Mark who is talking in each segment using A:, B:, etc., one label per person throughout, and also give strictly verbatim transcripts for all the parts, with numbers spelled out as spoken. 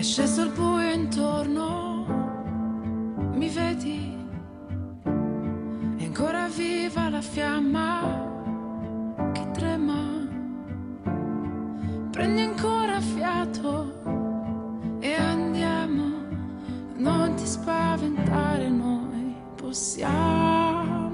A: sceso il buio intorno, mi vedi? È ancora viva la fiamma che trema. Prendi ancora fiato e andiamo. Non ti spaventare, noi possiamo.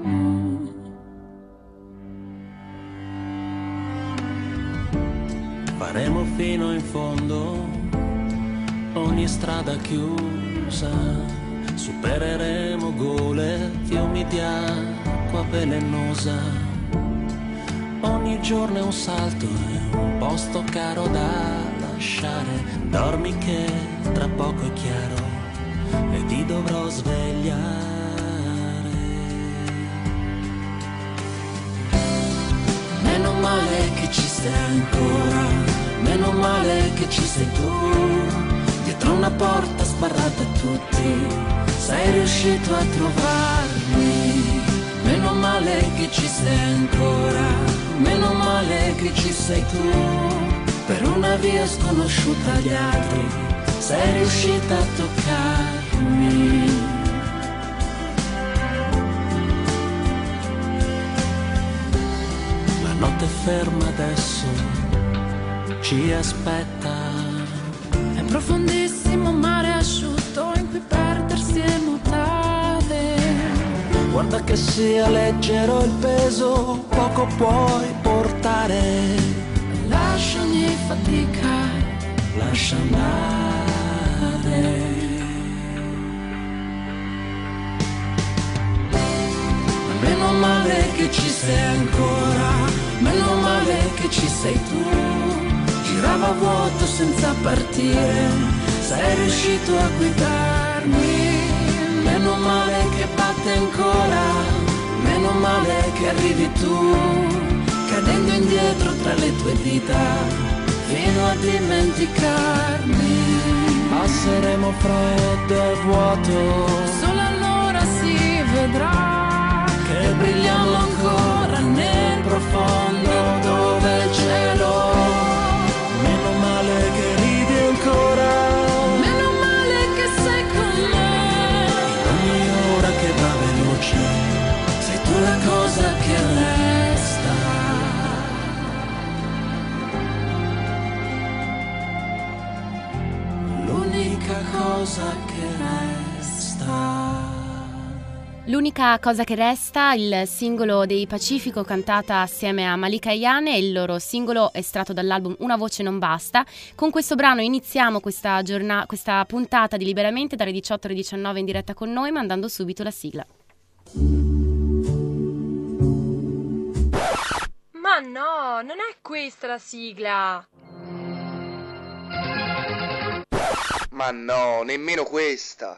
B: Faremo fino in fondo ogni strada chiusa, supereremo gole, fiumi di acqua velenosa. Ogni giorno è un salto, è un posto caro da lasciare. Dormi che tra poco è chiaro e ti dovrò svegliare. Meno male che ci sei ancora, meno male che ci sei tu. Dietro una porta sbarrata a tutti, sei riuscito a trovarmi. Meno male che ci sei ancora, meno male che ci sei tu. Per una via sconosciuta agli altri, sei riuscita a toccarmi. La notte è ferma adesso, ci aspetta.
A: È un profondissimo mare asciutto in cui perdersi e nuotare.
B: Guarda che sia leggero il peso, poco puoi portare.
A: Lascia ogni fatica,
B: lascia andare. Meno male che ci sei ancora, meno male che ci sei tu. Girava vuoto senza partire, sei riuscito a guidarmi. Meno male che batte ancora, meno male che arrivi tu, cadendo indietro tra le tue dita, fino a dimenticarmi. Passeremo freddo e vuoto,
A: solo allora si vedrà
B: che brilliamo ancora nel profondo dove il cielo. Meno male che ridi ancora,
A: meno male che sei con me.
B: In ogni ora che va veloce, sei tu la cosa che resta. L'unica cosa che resta.
C: L'unica cosa che resta, il singolo dei Pacifico cantata assieme a Malika Ayane, il loro singolo estratto dall'album Una voce non basta. Con questo brano iniziamo questa, giornata, questa puntata di Liberamente dalle diciotto alle diciannove in diretta con noi, mandando subito la sigla.
D: Ma no, non è questa la sigla!
E: Ma no, nemmeno questa!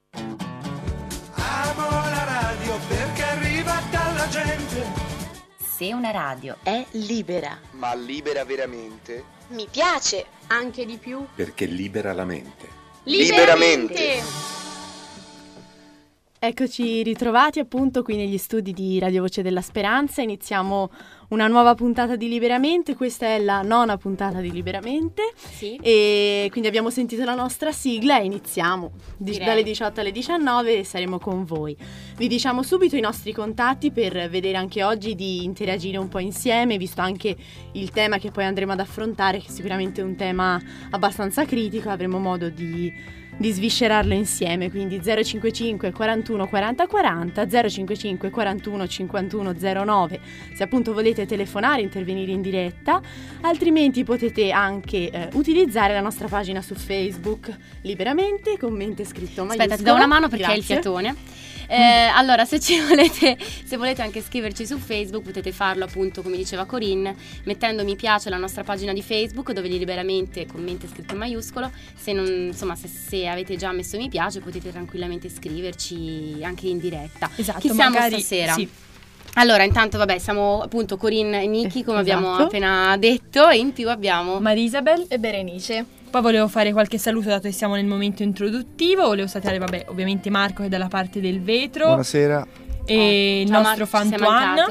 F: Amo la radio perché arriva dalla gente.
G: Se una radio è libera,
E: ma libera veramente?
H: Mi piace, anche di più.
I: Perché libera la mente.
E: Liberamente!
J: Eccoci ritrovati appunto qui negli studi di Radio Voce della Speranza. Iniziamo una nuova puntata di Liberamente. Questa è la nona puntata di Liberamente.
C: Sì.
J: E quindi abbiamo sentito la nostra sigla e iniziamo Di-
C: Direi.
J: dalle diciotto alle diciannove e saremo con voi. Vi diciamo subito i nostri contatti per vedere anche oggi di interagire un po' insieme, visto anche il tema che poi andremo ad affrontare, che sicuramente è un tema abbastanza critico. Avremo modo di di sviscerarlo insieme, quindi zero cinquantacinque quarantuno quaranta quaranta, zero cinquantacinque quarantuno cinquantuno zero nove se appunto volete telefonare, intervenire in diretta. Altrimenti potete anche eh, utilizzare la nostra pagina su Facebook Liberamente, commento scritto maiuscolo.
C: Aspetta, ti do una mano perché
J: Grazie.
C: è il fiatone. Eh, allora, se ci volete, se volete anche scriverci su Facebook, potete farlo appunto, come diceva Corinne, mettendo mi piace alla nostra pagina di Facebook, dove di Liberamente commento scritto in maiuscolo. Se non, insomma, se, se avete già messo mi piace, potete tranquillamente scriverci anche in diretta.
K: Esatto,
C: Chi siamo
K: magari,
C: stasera?
K: Sì.
C: Allora, intanto, vabbè, siamo appunto Corinne e Niki, come
J: Esatto.
C: abbiamo appena detto, e in più abbiamo
K: Marisabel
H: E Berenice.
K: Poi volevo fare qualche saluto, dato che siamo nel momento introduttivo. Volevo salutare, vabbè, ovviamente Marco, che è dalla parte del vetro.
L: Buonasera.
K: E il
C: Ciao,
K: nostro
C: Marco, ci sei
K: Fantuan.
C: mancato.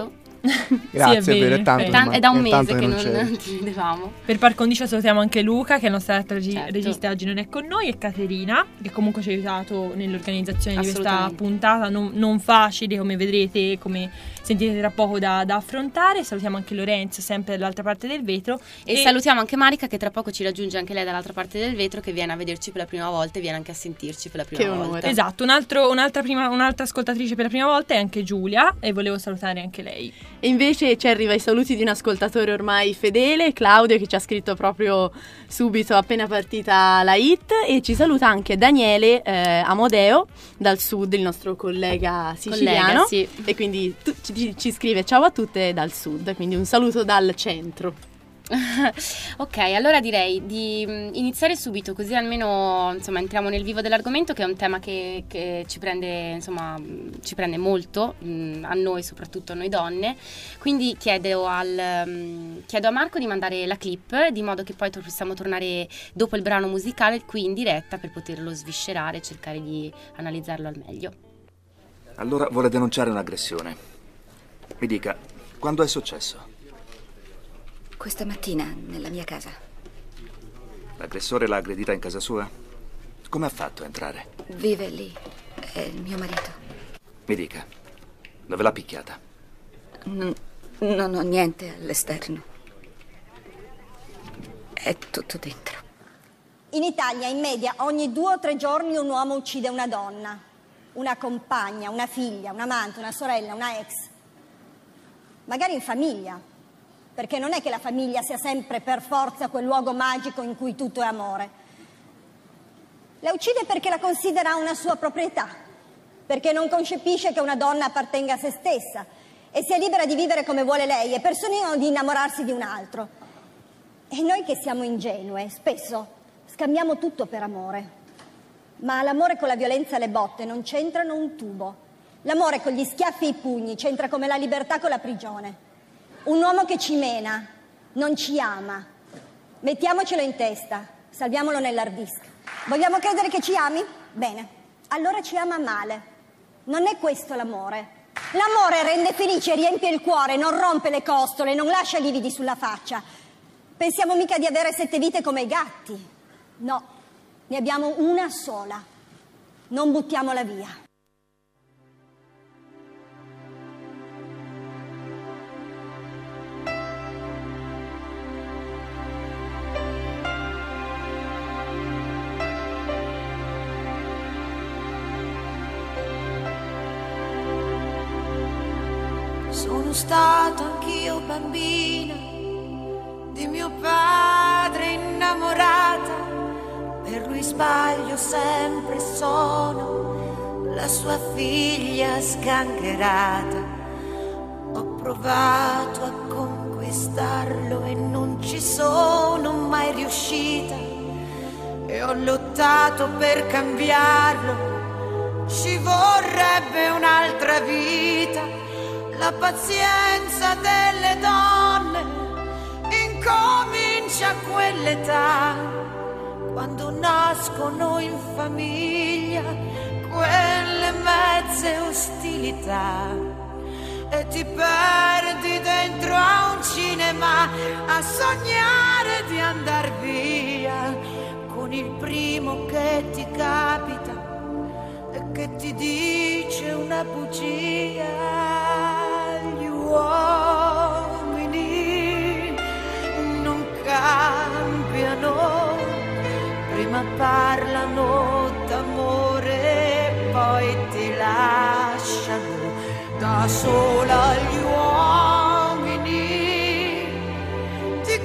I: Grazie,
K: sì, è vero,
I: è tanto,
K: è,
C: Tan- è da un
I: è
C: mese
I: tanto
C: che
I: che
C: non,
I: non
C: non ti vedevamo.
K: Per par condicio salutiamo anche Luca, che è il nostro altro regi-
C: Certo.
K: regista oggi non è con noi, e Caterina, che comunque ci ha aiutato nell'organizzazione di questa
C: Assolutamente.
K: puntata non, non facile, come vedrete, come sentirete tra poco da, da affrontare. Salutiamo anche Lorenzo, sempre dall'altra parte del vetro.
C: E, e salutiamo anche Marica, che tra poco ci raggiunge anche lei dall'altra parte del vetro, che viene a vederci per la prima volta e viene anche a sentirci per la prima
J: Che
C: volta.
J: onore.
K: Esatto, un altro, un'altra, prima, un'altra ascoltatrice per la prima volta è anche Giulia, e volevo salutare anche lei.
J: E invece ci arriva i saluti di un ascoltatore ormai fedele, Claudio, che ci ha scritto proprio subito appena partita la hit, e ci saluta anche Daniele eh, Amodeo dal sud, il nostro collega siciliano.
C: Collega, sì.
J: E quindi tu, ci, ci scrive ciao a tutte dal sud, quindi un saluto dal centro.
C: Ok, allora direi di mh, iniziare subito, così almeno insomma entriamo nel vivo dell'argomento, che è un tema che, che ci prende insomma mh, ci prende molto mh, a noi, soprattutto a noi donne. Quindi chiedo, al, mh, chiedo a Marco di mandare la clip, di modo che poi to- possiamo tornare dopo il brano musicale qui in diretta per poterlo sviscerare e cercare di analizzarlo al meglio.
L: Allora vuole denunciare un'aggressione. Mi dica, quando è successo?
M: Questa mattina, nella mia casa.
L: L'aggressore l'ha aggredita in casa sua? Come ha fatto a entrare?
M: Vive lì, è mio marito.
L: Mi dica, dove l'ha picchiata?
M: Non, non ho niente all'esterno. È tutto dentro.
N: In Italia, in media, ogni due o tre giorni un uomo uccide una donna. Una compagna, una figlia, un'amante, una sorella, una ex. Magari in famiglia. Perché non è che la famiglia sia sempre per forza quel luogo magico in cui tutto è amore. La uccide perché la considera una sua proprietà, perché non concepisce che una donna appartenga a se stessa e sia libera di vivere come vuole lei e persino di innamorarsi di un altro. E noi che siamo ingenue, spesso scambiamo tutto per amore. Ma l'amore con la violenza e le botte non c'entrano un tubo. L'amore con gli schiaffi e i pugni c'entra come la libertà con la prigione. Un uomo che ci mena non ci ama. Mettiamocelo in testa, salviamolo nell'hard disk. Vogliamo credere che ci ami? Bene, allora ci ama male. Non è questo l'amore. L'amore rende felice, riempie il cuore, non rompe le costole, non lascia lividi sulla faccia. Pensiamo mica di avere sette vite come i gatti. No, ne abbiamo una sola. Non buttiamola via.
B: Sono stata anch'io bambina di mio padre innamorata, per lui sbaglio sempre, sono la sua figlia sgangherata. Ho provato a conquistarlo e non ci sono mai riuscita, e ho lottato per cambiarlo, ci vorrebbe un'altra vita. La pazienza delle donne incomincia a quell'età, quando nascono in famiglia quelle mezze ostilità, e ti perdi dentro a un cinema a sognare di andar via con il primo che ti capita e che ti dice una bugia. Gli uomini non cambiano, prima parlano d'amore, poi ti lasciano da sola. Gli uomini ti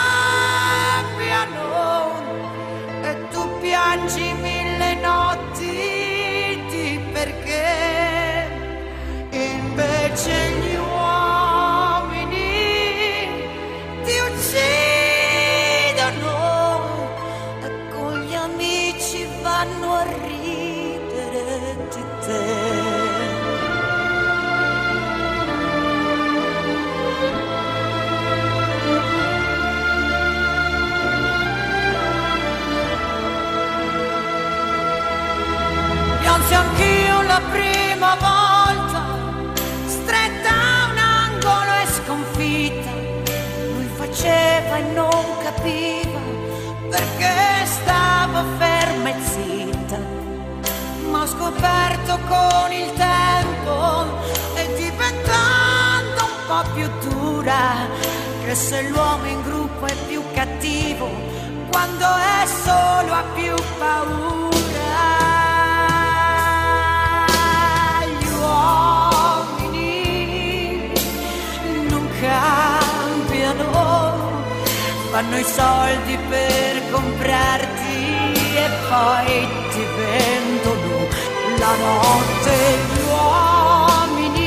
B: cambiano e tu piangi mille notti, perché invece gli uomini ti uccidono e con gli amici vanno a ridere di te.
I: più dura, che se l'uomo in gruppo è più cattivo, quando è solo ha più paura. Gli uomini non cambiano, fanno i soldi per comprarti e poi ti vendono la notte. Gli uomini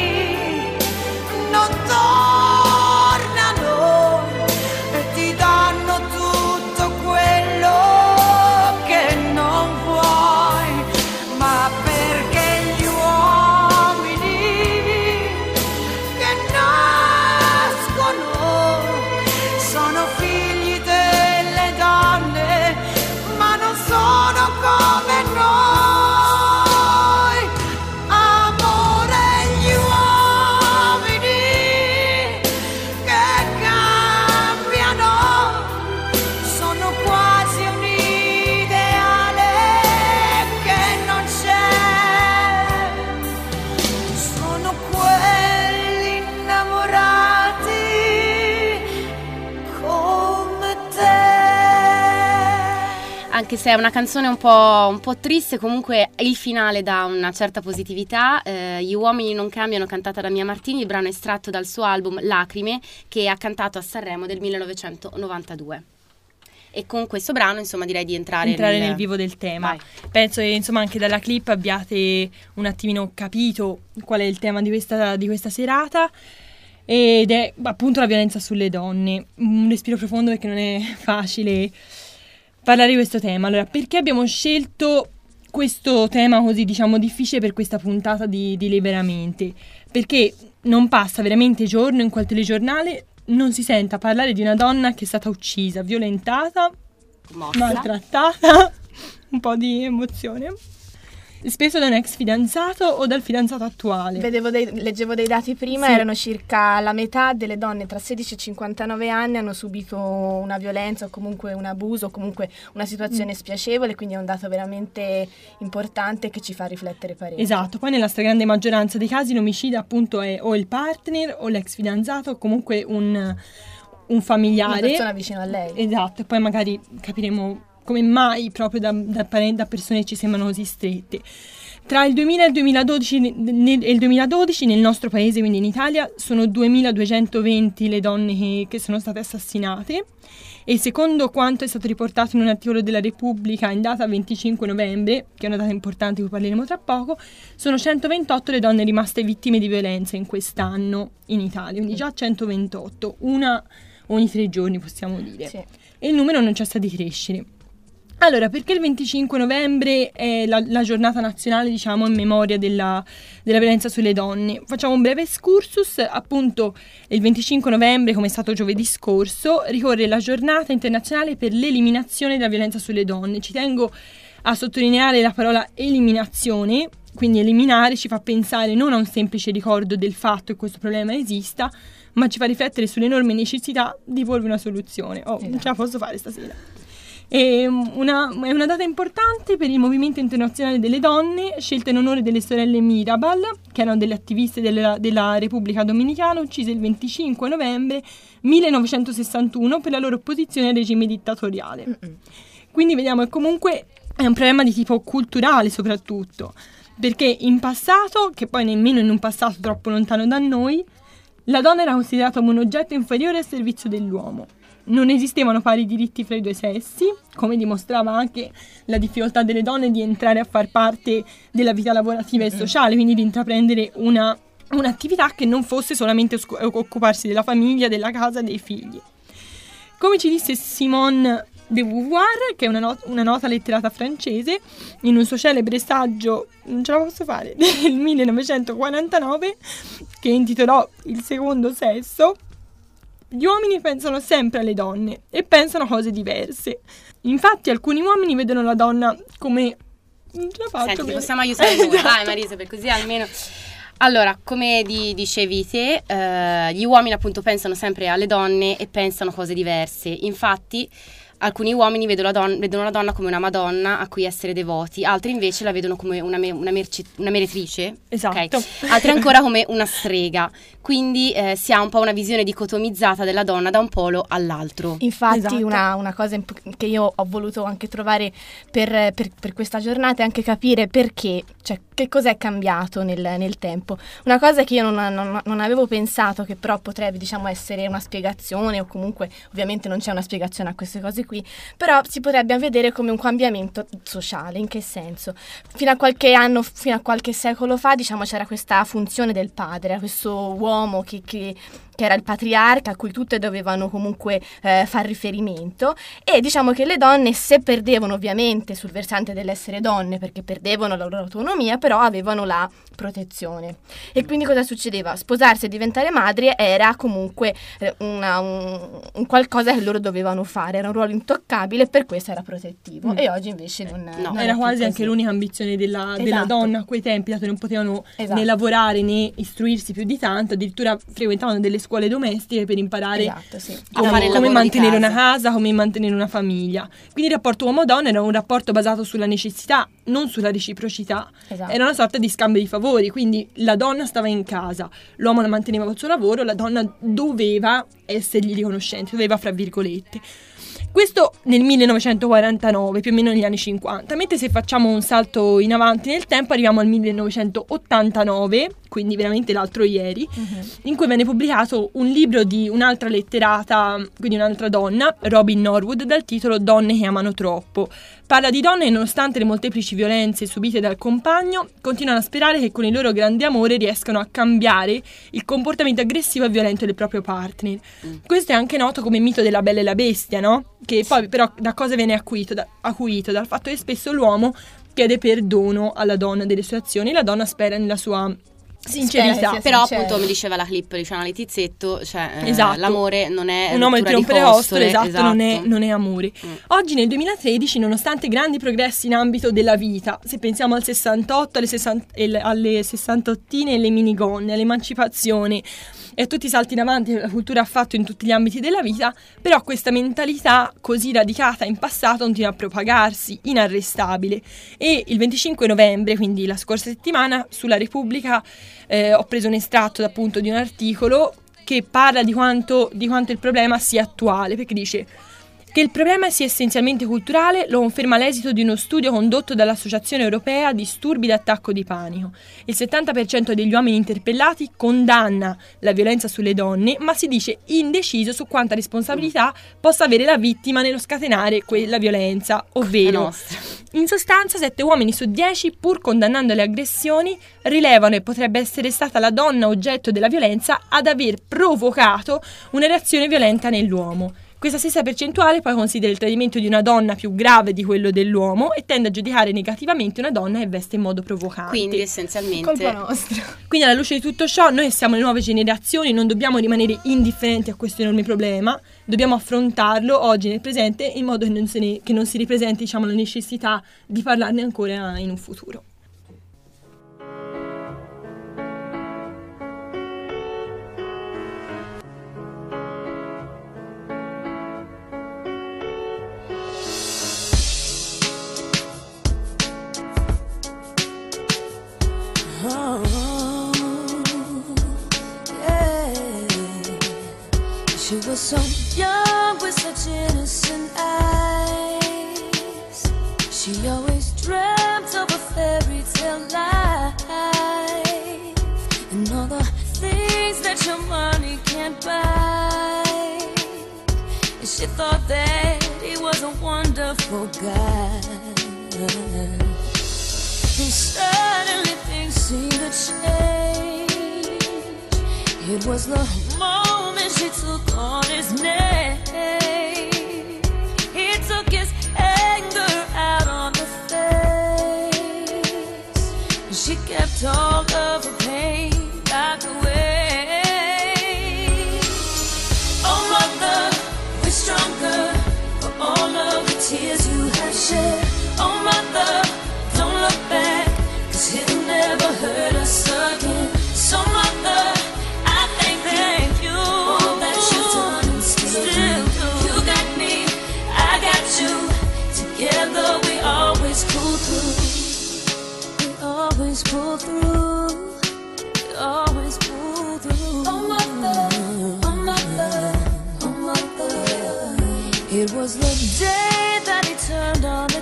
I: non tornano e ti danno tutto quello che non vuoi, ma perché gli uomini che nascono sono figli delle donne, ma non sono come noi.
C: Anche se è una canzone un po', un po' triste, comunque il finale dà una certa positività. eh, Gli uomini non cambiano, cantata da Mia Martini, il brano è estratto dal suo album Lacrime, che ha cantato a Sanremo del millenovecentonovantadue. E con questo brano, insomma, direi di entrare,
K: entrare
C: nel...
K: nel vivo del tema.
C: Vai.
K: Penso che, insomma, anche dalla clip abbiate un attimino capito qual è il tema di questa, di questa serata, ed è appunto la violenza sulle donne. Un respiro profondo, perché non è facile parlare di questo tema. Allora, perché abbiamo scelto questo tema così, diciamo, difficile per questa puntata di, di Liberamente? Perché non passa veramente giorno in quel telegiornale non si senta parlare di una donna che è stata uccisa, violentata,
C: Mossa.
K: maltrattata, un po' di emozione, spesso da un ex fidanzato o dal fidanzato attuale.
H: Vedevo dei, leggevo dei dati prima,
K: Sì.
H: Erano circa la metà delle donne tra sedici e cinquantanove anni hanno subito una violenza o comunque un abuso o comunque una situazione
K: Mm.
H: spiacevole, quindi è un dato veramente importante che ci fa riflettere parecchio.
K: Esatto, poi nella stragrande maggioranza dei casi l'omicida appunto è o il partner o l'ex fidanzato o comunque un, un familiare.
H: Una persona vicino a lei.
K: Esatto, e poi magari capiremo come mai proprio da, da, pare- da persone che ci sembrano così strette. Tra il duemila e il duemiladodici, nel, il duemiladodici nel nostro paese, quindi in Italia, sono duemiladuecentoventi le donne che, che sono state assassinate, e secondo quanto è stato riportato in un articolo della Repubblica in data venticinque novembre, che è una data importante di cui parleremo tra poco, sono centoventotto le donne rimaste vittime di violenza in quest'anno in Italia, quindi già centoventotto, una ogni tre giorni possiamo dire,
H: Sì.
K: e il numero non cessa di crescere. Allora, perché il venticinque novembre è la, la giornata nazionale, diciamo, in memoria della, della violenza sulle donne? Facciamo un breve excursus. Appunto, il venticinque novembre, come è stato giovedì scorso, ricorre la giornata internazionale per l'eliminazione della violenza sulle donne. Ci tengo a sottolineare la parola eliminazione, quindi eliminare ci fa pensare non a un semplice ricordo del fatto che questo problema esista, ma ci fa riflettere sull'enorme necessità di porvi una soluzione. Oh, non ce la posso fare stasera. È una, è una data importante per il movimento internazionale delle donne, scelta in onore delle sorelle Mirabal, che erano delle attiviste della, della Repubblica Dominicana, uccise il venticinque novembre millenovecentosessantuno per la loro opposizione al regime dittatoriale. Mm-mm. Quindi vediamo che comunque è un problema di tipo culturale soprattutto, perché in passato, che poi nemmeno in un passato troppo lontano da noi, la donna era considerata come un oggetto inferiore al servizio dell'uomo. Non esistevano pari diritti fra i due sessi, come dimostrava anche la difficoltà delle donne di entrare a far parte della vita lavorativa e sociale, quindi di intraprendere una, un'attività che non fosse solamente scu- occuparsi della famiglia, della casa, dei figli. Come ci disse Simone de Beauvoir, che è una, not- una nota letterata francese, in un suo celebre saggio, non ce la posso fare, del millenovecentoquarantanove, che intitolò Il secondo sesso, gli uomini pensano sempre alle donne e pensano a cose diverse. Infatti alcuni uomini vedono la donna come... Non ce la faccio.
C: Senti,
K: bene.
C: possiamo aiutare noi.
K: Esatto.
C: Vai Marisa, per così almeno... Allora, come di, dicevi te, eh, gli uomini appunto pensano sempre alle donne e pensano cose diverse. Infatti alcuni uomini vedono la, don- vedono la donna come una madonna a cui essere devoti, altri invece la vedono come una, me- una, merci- una meretrice,
K: esatto.
C: Okay. Altri ancora come una strega, quindi eh, si ha un po' una visione dicotomizzata della donna da un polo all'altro.
H: Infatti
C: Esatto.
H: una, una cosa imp- che io ho voluto anche trovare per, per, per questa giornata è anche capire perché, cioè che cos'è cambiato nel, nel tempo. Una cosa che io non, non, non avevo pensato, che però potrebbe diciamo essere una spiegazione, o comunque ovviamente non c'è una spiegazione a queste cose qui, però si potrebbe vedere come un cambiamento sociale. In che senso? Fino a qualche anno, fino a qualche secolo fa, diciamo, c'era questa funzione del padre, questo uomo che, che, che era il patriarca a cui tutte dovevano comunque eh, far riferimento, e diciamo che le donne, se perdevano ovviamente sul versante dell'essere donne, perché perdevano la loro autonomia, però avevano la protezione. E quindi cosa succedeva? Sposarsi e diventare madri era comunque eh, una, un, un qualcosa che loro dovevano fare, era un ruolo intoccabile e per questo era protettivo. Mm. E oggi invece non,
K: no,
H: non
K: era
H: è
K: quasi
H: più
K: anche
H: così.
K: l'unica ambizione della,
H: Esatto.
K: della donna a quei tempi, dato che non potevano
H: Esatto.
K: né lavorare né istruirsi più di tanto, addirittura frequentavano delle scuole domestiche per imparare
H: Esatto, sì.
K: come,
C: A fare il
K: come
C: lavoro
K: mantenere
C: di casa.
K: una casa, come mantenere una famiglia. Quindi il rapporto uomo-donna era un rapporto basato sulla necessità, non sulla reciprocità.
H: Esatto.
K: Era una sorta di scambio di favori, quindi la donna stava in casa, l'uomo la manteneva col suo lavoro, la donna doveva essergli riconoscente, doveva, fra virgolette. Questo nel millenovecentoquarantanove, più o meno negli anni cinquanta, mentre se facciamo un salto in avanti nel tempo arriviamo al millenovecentottantanove, quindi veramente l'altro ieri, uh-huh. in cui venne pubblicato un libro di un'altra letterata, quindi un'altra donna, Robin Norwood, dal titolo Donne che amano troppo. Parla di donne che, nonostante le molteplici violenze subite dal compagno, continuano a sperare che con il loro grande amore riescano a cambiare il comportamento aggressivo e violento del proprio partner. Mm. Questo è anche noto come mito della Bella e la Bestia, no? Che poi però da cosa viene acuito? Da, acuito? Dal fatto che spesso l'uomo chiede perdono alla donna delle sue azioni e la donna spera nella sua sincerità.
C: Però appunto, come diceva la clip di Luciana Letizzetto, cioè
K: esatto.
C: eh, l'amore non è
K: un uomo che rompe le costole, esatto, esatto. Non, è, non è amore.
C: Mm.
K: Oggi nel duemilatredici, nonostante grandi progressi in ambito della vita, se pensiamo al sessantotto, alle, sessanta, alle sessantottine e alle minigonne, all'emancipazione e a tutti i salti in avanti che la cultura ha fatto in tutti gli ambiti della vita, però questa mentalità così radicata in passato continua a propagarsi, inarrestabile. E il venticinque novembre, quindi la scorsa settimana, sulla Repubblica eh, ho preso un estratto appunto di un articolo che parla di quanto, di quanto il problema sia attuale, perché dice che il problema sia essenzialmente culturale lo conferma l'esito di uno studio condotto dall'Associazione Europea Disturbi d'Attacco di Panico. Il settanta per cento degli uomini interpellati condanna la violenza sulle donne, ma si dice indeciso su quanta responsabilità possa avere la vittima nello scatenare quella violenza, ovvero in sostanza sette uomini su dieci, pur condannando le aggressioni, rilevano che potrebbe essere stata la donna oggetto della violenza ad aver provocato una reazione violenta nell'uomo. Questa stessa percentuale poi considera il tradimento di una donna più grave di quello dell'uomo e tende a giudicare negativamente una donna che veste in modo provocante.
C: Quindi essenzialmente
H: colpa nostra.
K: Quindi alla luce di tutto ciò, noi siamo le nuove generazioni, non dobbiamo rimanere indifferenti a questo enorme problema, dobbiamo affrontarlo oggi nel presente in modo che non, se ne, che non si ripresenti, diciamo, la necessità di parlarne ancora in un futuro.
B: She was so young with such innocent eyes. She always dreamt of a fairy tale life and all the things that your money can't buy. And she thought that he was a wonderful guy. And suddenly things seemed to change. It was the moment she took on his name. He took his anger out on the face, and she kept all of her pain locked away. Oh mother, we're stronger for all of the tears you have shed. Oh mother, don't look back, 'cause he'll never hurt us again. So mother, thank you, all that you've done and still do. You got me, I got
A: It was the day that he turned on the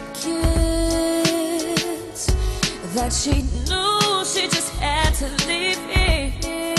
A: kids, that she knew she just had to leave him.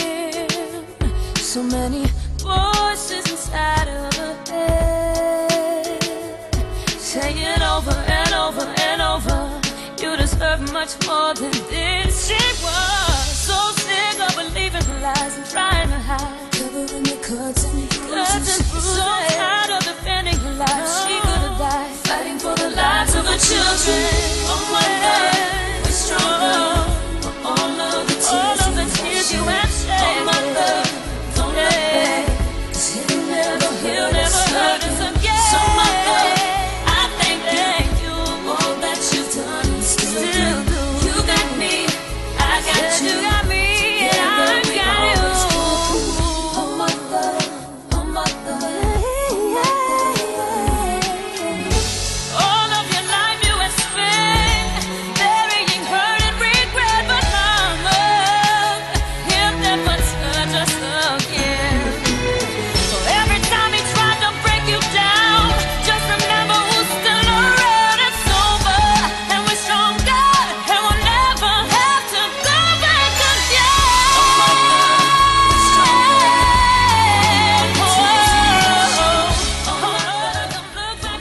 A: So many voices inside of her head, saying over and over and over, you deserve much more than this. She was so sick of believing lies and trying to hide, covering your cuts and bruises, so tired of defending her life. She could have died fighting for the lives of her children. Oh my God, we're stronger for all of the tears, all of the tears you have shed. Oh my God, don't look back, 'cause he'll never, he'll never hurt us again. So my God, I thank you for all that you've done and still do. You got me, I got you, you got me, and I got you. Oh my God, oh my God. All of your life you have spent burying hurt and regret, but mama, he'll never touch us again. So every time he tried to break you down, just remember who's still around. It's over, and we're stronger, and we'll never have to go back again. Oh my God, we're stronger. Oh, oh, don't look back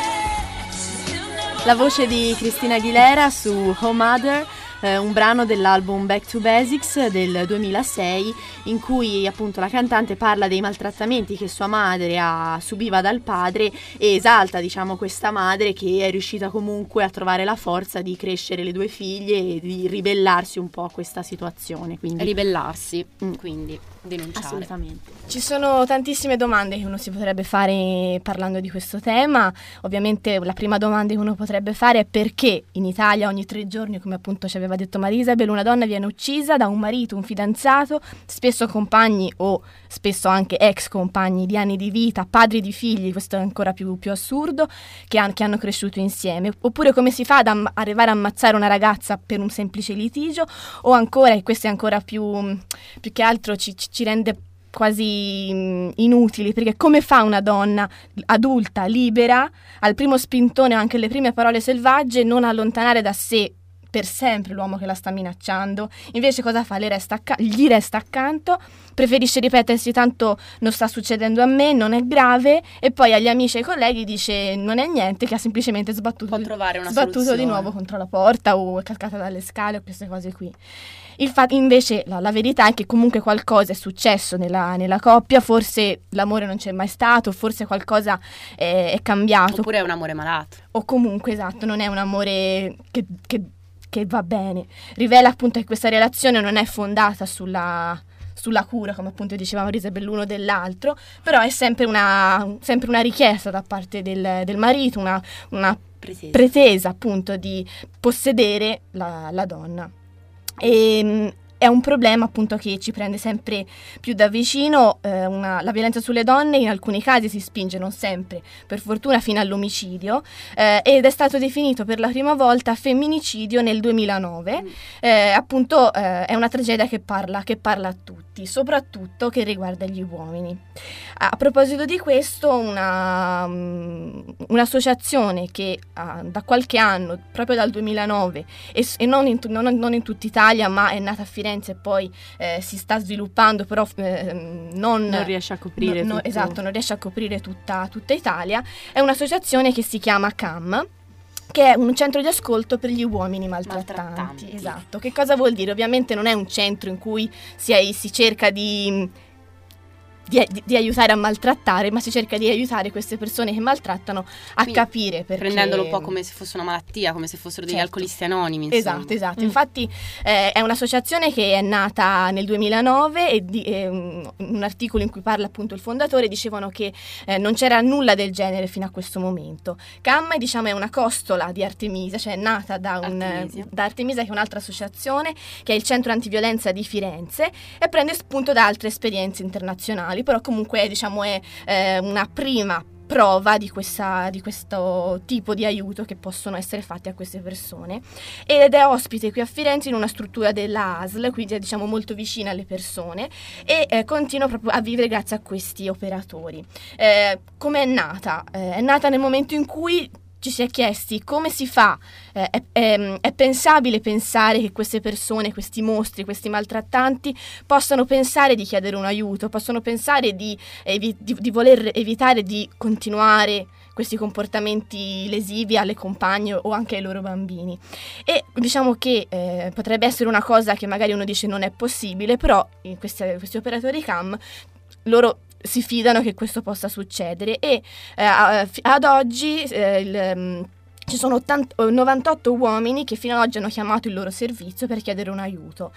A: again.
J: La voce di Christina Aguilera su Oh Mother, eh, un brano dell'album Back to Basics del duemilasei, in cui appunto la cantante parla dei maltrattamenti che sua madre ha, subiva dal padre, e esalta, diciamo, questa madre che è riuscita comunque a trovare la forza di crescere le due figlie e di ribellarsi un po' a questa situazione. Quindi
C: Ribellarsi, quindi denunciare.
J: assolutamente.
H: Ci sono tantissime domande che uno si potrebbe fare parlando di questo tema. Ovviamente la prima domanda che uno potrebbe fare è perché in Italia ogni tre giorni, come appunto ci aveva detto Marisabel, una donna viene uccisa da un marito, un fidanzato, spesso compagni o spesso anche ex compagni di anni di vita, padri di figli, questo è ancora più, più assurdo, che, han, che hanno cresciuto insieme. Oppure come si fa ad am- arrivare a ammazzare una ragazza per un semplice litigio, o ancora, e questo è ancora più, più che altro ci, ci rende quasi mh, inutili, perché come fa una donna adulta, libera, al primo spintone o anche alle prime parole selvagge, non allontanare da sé per sempre l'uomo che la sta minacciando? Invece cosa fa? Le resta acc- gli resta accanto, preferisce ripetersi tanto non sta succedendo a me, non è grave, e poi agli amici e ai colleghi dice non è niente, che ha semplicemente sbattuto,
C: Può trovare una
H: sbattuto
C: soluzione.
H: di nuovo contro la porta o è cascata dalle scale o queste cose qui. Il fatto invece, la, la verità è che comunque qualcosa è successo nella, nella coppia, forse l'amore non c'è mai stato, forse qualcosa è, è cambiato.
C: Oppure è un amore malato.
H: O comunque, esatto, non è un amore che, che, che va bene. Rivela appunto che questa relazione non è fondata sulla, sulla cura, come appunto diceva Marisabel, l'uno dell'altro, però è sempre una, sempre una richiesta da parte del, del marito, una, una
C: Pretesa.
H: pretesa appunto di possedere la, la donna. E è un problema appunto che ci prende sempre più da vicino. Eh, una, la violenza sulle donne in alcuni casi si spinge, non sempre, per fortuna, fino all'omicidio, eh, ed è stato definito per la prima volta femminicidio nel duemilanove. Eh, appunto eh, è una tragedia che parla, che parla a tutti, soprattutto che riguarda gli uomini. A, a proposito di questo, una, um, un'associazione che uh, da qualche anno, proprio dal duemilanove, e, e non, in, non, non in tutta Italia, ma è nata a Firenze e poi eh, si sta sviluppando, però eh, non,
J: non riesce a coprire
H: no, no,
J: tutto.
H: esatto, non riesce a coprire tutta, tutta Italia. È un'associazione che si chiama C A M, che è un centro di ascolto per gli uomini maltrattanti.
C: Maltrattanti.
H: Esatto. Che cosa vuol dire? Ovviamente non è un centro in cui si, si cerca di Di, di, di aiutare a maltrattare, ma si cerca di aiutare queste persone che maltrattano a
C: Quindi,
H: capire perché...
C: prendendolo un po' come se fosse una malattia, come se fossero degli
H: Certo.
C: alcolisti anonimi, insomma.
H: Esatto, esatto.
C: Mm.
H: Infatti eh, è un'associazione che è nata nel duemilanove e di, eh, un, un articolo in cui parla appunto il fondatore, dicevano che eh, non c'era nulla del genere fino a questo momento. C A M, diciamo, è una costola di Artemisia, cioè è nata da, un,
C: Artemisia.
H: da Artemisia, che è un'altra associazione, che è il centro antiviolenza di Firenze, e prende spunto da altre esperienze internazionali, però comunque diciamo è eh, una prima prova di, questa, di questo tipo di aiuto che possono essere fatti a queste persone, ed è ospite qui a Firenze in una struttura della A S L, quindi è diciamo molto vicina alle persone, e eh, continua proprio a vivere grazie a questi operatori. Eh, come è nata? Eh, è nata nel momento in cui ci si è chiesti come si fa, eh, è, è, è pensabile pensare che queste persone, questi mostri, questi maltrattanti possano pensare di chiedere un aiuto, possono pensare di, evi- di, di voler evitare di continuare questi comportamenti lesivi alle compagne o anche ai loro bambini. E diciamo che eh, potrebbe essere una cosa che magari uno dice non è possibile, però in questi, questi operatori C A M, loro si fidano che questo possa succedere, e eh, ad oggi eh, il, um, ci sono ottanta, novantotto uomini che fino ad oggi hanno chiamato il loro servizio per chiedere un aiuto.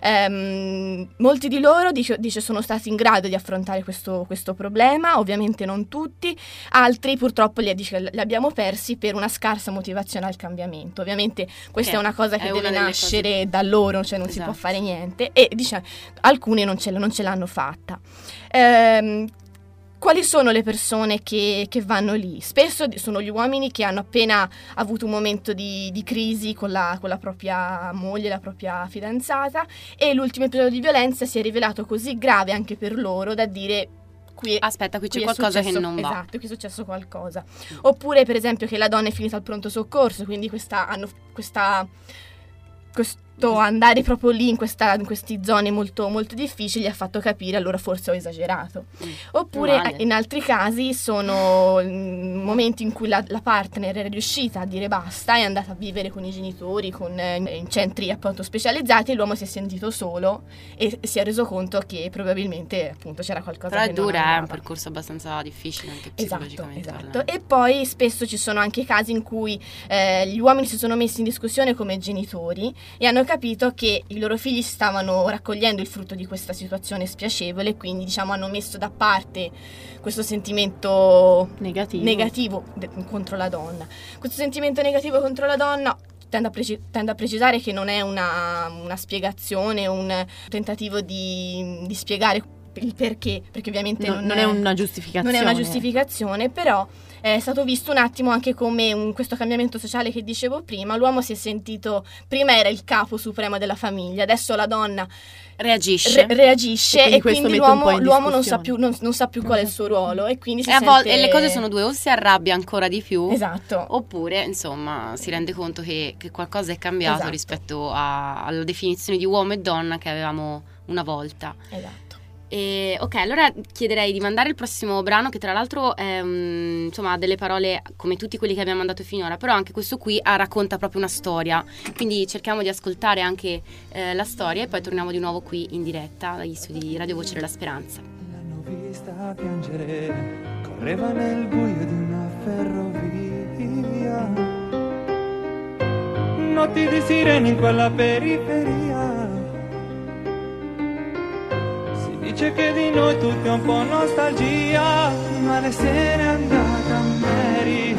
H: Um, molti di loro dice, dice sono stati in grado di affrontare questo, questo problema, ovviamente non tutti, altri purtroppo li, dice, li abbiamo persi per una scarsa motivazione al cambiamento. Ovviamente questa
C: che
H: è una cosa che
C: è
H: deve nascere
C: cose...
H: da loro, cioè non
C: esatto.
H: si può fare niente, e dice, alcuni non ce, non ce l'hanno fatta. Um, Quali sono le persone che, che vanno lì? Spesso sono gli uomini che hanno appena avuto un momento di, di crisi con la, con la propria moglie, la propria fidanzata, e l'ultimo episodio di violenza si è rivelato così grave anche per loro da dire qui,
C: aspetta, qui c'è
H: qui
C: qualcosa
H: successo,
C: che non va.
H: Esatto, qui è successo qualcosa. Oppure per esempio che la donna è finita al pronto soccorso, quindi questa, hanno questa... questo andare proprio lì in, questa, in queste zone molto, molto difficili ha fatto capire allora forse ho esagerato. Mm. Oppure
C: Male.
H: in altri casi sono momenti in cui la, la partner è riuscita a dire basta, è andata a vivere con i genitori, con, eh, in centri appunto specializzati, e l'uomo si è sentito solo e si è reso conto che probabilmente appunto c'era qualcosa
C: però
H: che
C: è
H: non
C: dura,
H: andava.
C: è un percorso abbastanza difficile anche psicologicamente.
H: Esatto, esatto. E poi spesso ci sono anche casi in cui eh, gli uomini si sono messi in discussione come genitori e hanno capito che i loro figli stavano raccogliendo il frutto di questa situazione spiacevole, quindi diciamo hanno messo da parte questo sentimento negativo, negativo de- contro la donna. Questo sentimento negativo contro la donna tendo a, preci- tendo a precisare che non è una, una spiegazione, un tentativo di, di spiegare il perché, perché ovviamente
J: no,
H: non,
J: non è, è una giustificazione.
H: Non è una giustificazione, però è stato visto un attimo anche come un, questo cambiamento sociale che dicevo prima. L'uomo si è sentito, prima era il capo supremo della famiglia, adesso la donna
C: reagisce,
H: re- reagisce e quindi, e quindi l'uomo, l'uomo non sa più, non, non sa più qual è il suo ruolo, e quindi si
C: e, a
H: sente...
C: vol- e le cose sono due: o si arrabbia ancora di più,
H: esatto,
C: oppure insomma si rende conto che, che qualcosa è cambiato, esatto, rispetto a, alla definizione di uomo e donna che avevamo una volta.
H: Esatto.
C: E, ok, allora chiederei di mandare il prossimo brano, che tra l'altro è, um, insomma, ha delle parole come tutti quelli che abbiamo mandato finora, però anche questo qui ah, racconta proprio una storia, quindi cerchiamo di ascoltare anche eh, la storia e poi torniamo di nuovo qui in diretta dagli studi di Radio Voce della Speranza.
F: L'hanno vista piangere, correva nel buio di una ferrovia, notti di sirene in quella periferia. Dice che di noi tutti è un po' nostalgia, ma lei se n'è andata a Mary.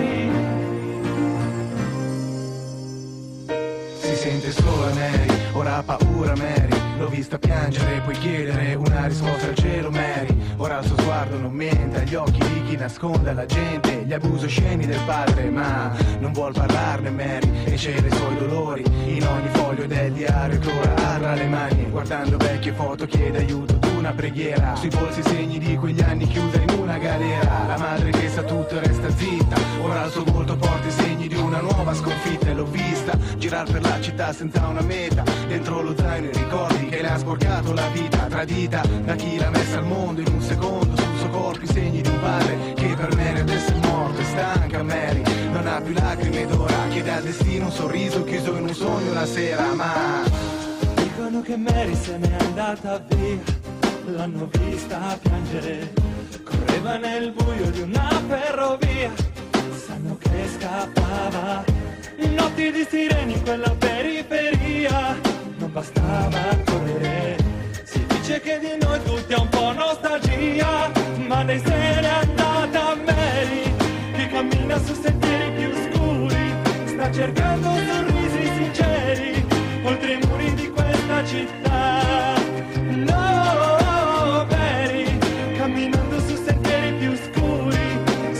F: Si sente sola Mary, ora ha paura Mary. L'ho vista piangere, puoi chiedere una risposta al cielo Mary. Ora il suo sguardo non mente, agli occhi di chi nasconde alla gente gli abusi osceni del padre, ma non vuol parlarne Mary e cela i suoi dolori in ogni foglio del diario che ora ha tra le mani. Guardando vecchie foto chiede aiuto, una preghiera, sui polsi segni di quegli anni chiusa in una galera. La madre che sa tutto e resta zitta, ora il suo volto porta i segni di una nuova sconfitta. E l'ho vista girar per la città senza una meta, dentro lo zaino i ricordi che le ha sporcato la vita, tradita da chi l'ha messa al mondo in un secondo. Sul suo corpo i segni di un padre che per Mary adesso è morto. È stanca Mary, non ha più lacrime ed ora chiede al destino un sorriso chiuso in un sogno una sera. Ma dicono che Mary se n'è andata via, l'hanno vista piangere, correva nel buio di una ferrovia, sanno che scappava, notti di sirene in quella periferia, non bastava correre, si dice che di noi tutti è un po' nostalgia, ma lei se n'è andata a Mary, che cammina su sentieri più scuri, sta cercando sorrisi sinceri, oltre i muri di questa città. No, Mary, camminando su sentieri più scuri,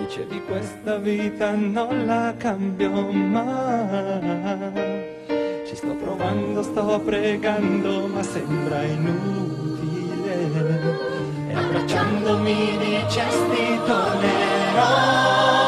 O: luce di questa vita non la cambio mai. Ci sto provando, sto pregando, ma sembra inutile. E abbracciandomi dicesti tornerò.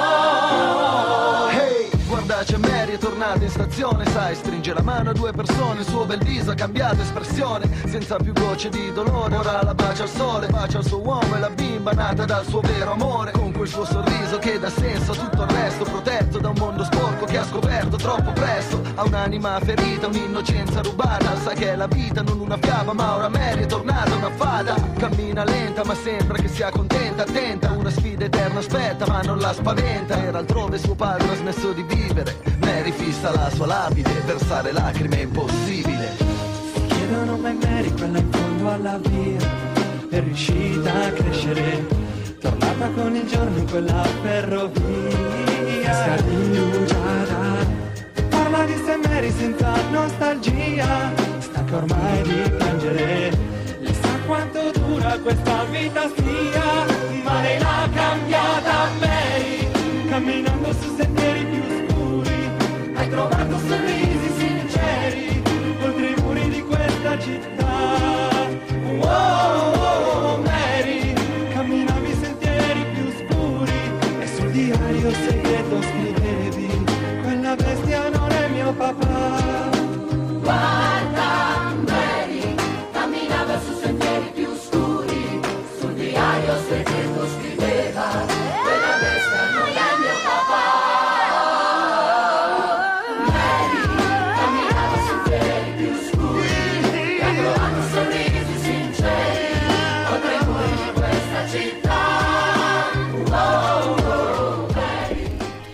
P: Guarda c'è Mary, è tornata in stazione, sai, stringe la mano a due persone, il suo bel viso ha cambiato espressione, senza più gocce di dolore, ora la bacia al sole, bacia il suo uomo e la bimba nata dal suo vero amore, con quel suo sorriso che dà senso a tutto il resto, protetto da un mondo sporco che ha scoperto troppo presto, ha un'anima ferita, un'innocenza rubata, sa che è la vita, non una fiaba, ma ora Mary è tornata una fata, cammina lenta ma sembra che sia contenta, attenta, una sfida eterna aspetta ma non la spaventa, era altrove suo padre ha smesso di vivere. Mary fissa la sua lapide, versare lacrime è impossibile.
O: Chiedono mai Mary, quella in fondo alla via, è riuscita a crescere, tornata con il giorno in quella ferrovia, scadugiata. Parla di sé Mary senza nostalgia, stanca ormai di piangere, lei sa quanto dura questa vita sia, ma lei l'ha cambiata Mary, camminando su sentieri più scuri, hai trovato sorrisi sinceri, oltre i muri di questa città. Oh, oh, oh, Mary, camminavi sentieri più scuri, e sul diario segreto scrivevi, quella bestia non è mio papà.
B: Guarda, Mary, camminava su sentieri più scuri, sul diario segreto scriveva, quella bestia non è mio papà. Mary, camminava su sentieri più scuri, e trovando sorrisi sinceri, oltre i muri di questa città. Oh, oh, Mary.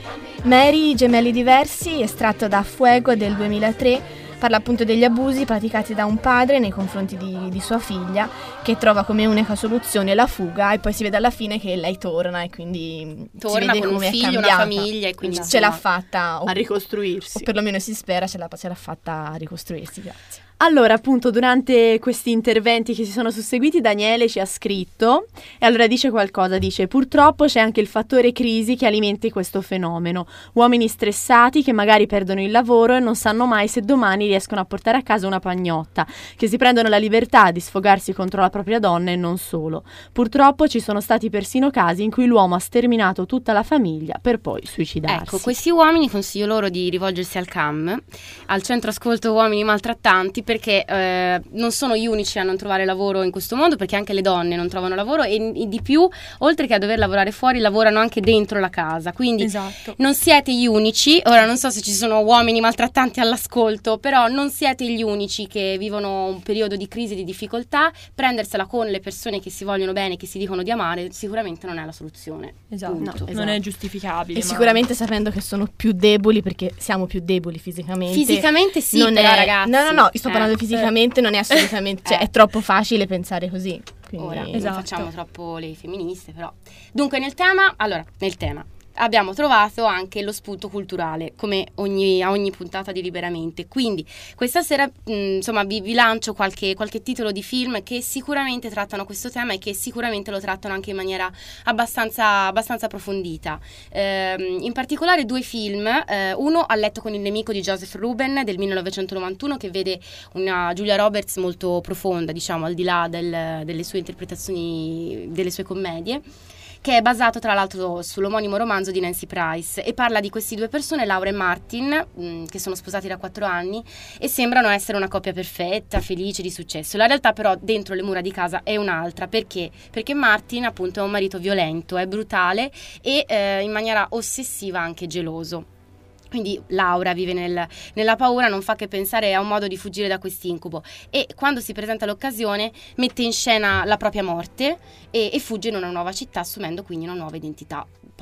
H: Mary, Gemelli diversi, estratto da Fuego del duemilatré, parla appunto degli abusi praticati da un padre nei confronti di, di sua figlia, che trova come unica soluzione la fuga, e poi si vede alla fine che lei torna e quindi
C: torna
H: si vede
C: con un
H: come
C: figlio,
H: è
C: una
H: cambiata.
C: famiglia, e quindi
H: ce l'ha
C: insomma,
H: fatta o,
J: a ricostruirsi,
H: o perlomeno si spera ce l'ha, ce l'ha fatta a ricostruirsi. Grazie.
J: Allora, appunto, durante questi interventi che si sono susseguiti, Daniele ci ha scritto e allora dice qualcosa, dice: purtroppo c'è anche il fattore crisi che alimenta questo fenomeno, uomini stressati che magari perdono il lavoro e non sanno mai se domani riescono a portare a casa una pagnotta, che si prendono la libertà di sfogarsi contro la propria donna e non solo. Purtroppo ci sono stati persino casi in cui l'uomo ha sterminato tutta la famiglia per poi suicidarsi.
C: Ecco, questi uomini consiglio loro di rivolgersi al C A M, al centro ascolto uomini maltrattanti, perché eh, non sono gli unici a non trovare lavoro in questo mondo, perché anche le donne non trovano lavoro e, e di più, oltre che a dover lavorare fuori, lavorano anche dentro la casa, quindi
K: esatto.
C: Non siete gli unici. Ora non so se ci sono uomini maltrattanti all'ascolto, però non siete gli unici che vivono un periodo di crisi, di difficoltà. Prendersela con le persone che si vogliono bene, che si dicono di amare, sicuramente non è la soluzione.
K: Esatto,
C: Punto.
K: no,
C: Esatto.
K: non è giustificabile.
H: E
K: ma...
H: sicuramente sapendo che sono più deboli, perché siamo più deboli fisicamente.
C: Fisicamente sì,
H: non
C: però
H: è...
C: ragazzi.
H: No, no, no, io sto
C: eh.
H: parlando fisicamente, non è assolutamente... cioè,
C: Eh.
H: è troppo facile pensare così. Quindi...
C: Ora,
K: Esatto.
C: non facciamo troppo le femministe, però. Dunque, nel tema, allora, nel tema abbiamo trovato anche lo spunto culturale, come ogni, a ogni puntata di Liberamente. Quindi, questa sera, mh, insomma, vi, vi lancio qualche, qualche titolo di film che sicuramente trattano questo tema e che sicuramente lo trattano anche in maniera abbastanza, abbastanza approfondita. Ehm, in particolare due film, eh, uno A letto con il nemico di Joseph Ruben del millenovecentonovantuno, che vede una Julia Roberts molto profonda, diciamo, al di là del, delle sue interpretazioni, delle sue commedie, che è basato tra l'altro sull'omonimo romanzo di Nancy Price, e parla di queste due persone, Laura e Martin, mh, che sono sposati da quattro anni e sembrano essere una coppia perfetta, felice, di successo. La realtà però dentro le mura di casa è un'altra. Perché? Perché Martin appunto è un marito violento, è brutale e eh, in maniera ossessiva anche geloso. Quindi Laura vive nel, nella paura, non fa che pensare a un modo di fuggire da quest'incubo, e quando si presenta l'occasione mette in scena la propria morte e, e fugge in una nuova città, assumendo quindi una nuova identità.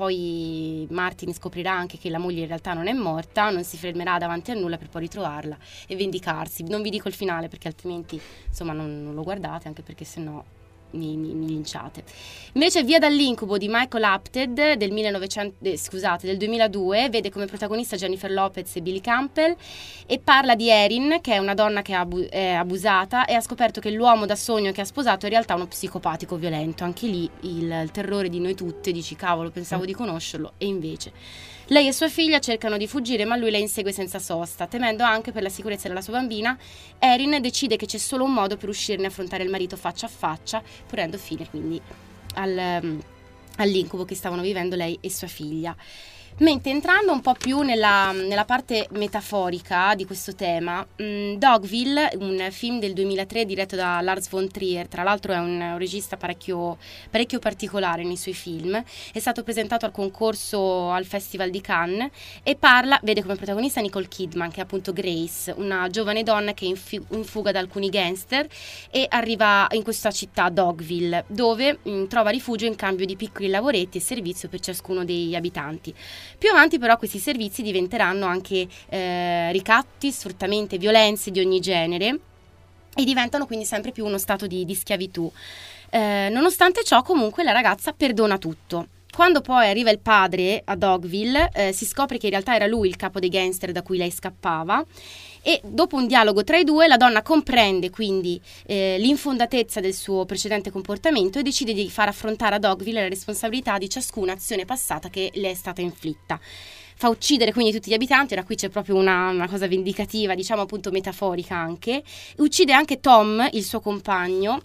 C: Poi Martin scoprirà anche che la moglie in realtà non è morta, non si fermerà davanti a nulla per poi ritrovarla e vendicarsi. Non vi dico il finale perché altrimenti insomma non, non lo guardate, anche perché sennò mi, mi, mi linciate. Invece Via dall'incubo di Michael Apted del millenovecento, eh, scusate, del duemiladue vede come protagonista Jennifer Lopez e Billy Campbell e parla di Erin, che è una donna che abu- è abusata e ha scoperto che l'uomo da sogno che ha sposato è in realtà uno psicopatico violento. Anche lì il, il terrore di noi tutte, dici cavolo, pensavo di conoscerlo, e invece lei e sua figlia cercano di fuggire, ma lui la insegue senza sosta. Temendo anche per la sicurezza della sua bambina, Erin decide che c'è solo un modo per uscirne e affrontare il marito faccia a faccia, ponendo fine quindi al, um, all'incubo che stavano vivendo lei e sua figlia. Mentre entrando un po' più nella, nella parte metaforica di questo tema, mh, Dogville, un film del duemilatré diretto da Lars von Trier, tra l'altro è un, un regista parecchio, parecchio particolare nei suoi film, è stato presentato al concorso al Festival di Cannes e parla, vede come protagonista Nicole Kidman, che è appunto Grace, una giovane donna che è in, fi- in fuga da alcuni gangster e arriva in questa città Dogville, dove mh, trova rifugio in cambio di piccoli lavoretti e servizio per ciascuno degli abitanti. Più avanti però questi servizi diventeranno anche eh, ricatti, sfruttamenti e violenze di ogni genere e diventano quindi sempre più uno stato di, di schiavitù. Eh, nonostante ciò comunque la ragazza perdona tutto. Quando poi arriva il padre a Dogville eh, si scopre che in realtà era lui il capo dei gangster da cui lei scappava e dopo un dialogo tra i due la donna comprende quindi eh, l'infondatezza del suo precedente comportamento e decide di far affrontare a Dogville la responsabilità di ciascuna azione passata che le è stata inflitta. Fa uccidere quindi tutti gli abitanti, ora qui c'è proprio una, una cosa vendicativa, diciamo appunto metaforica anche. Uccide anche Tom, il suo compagno,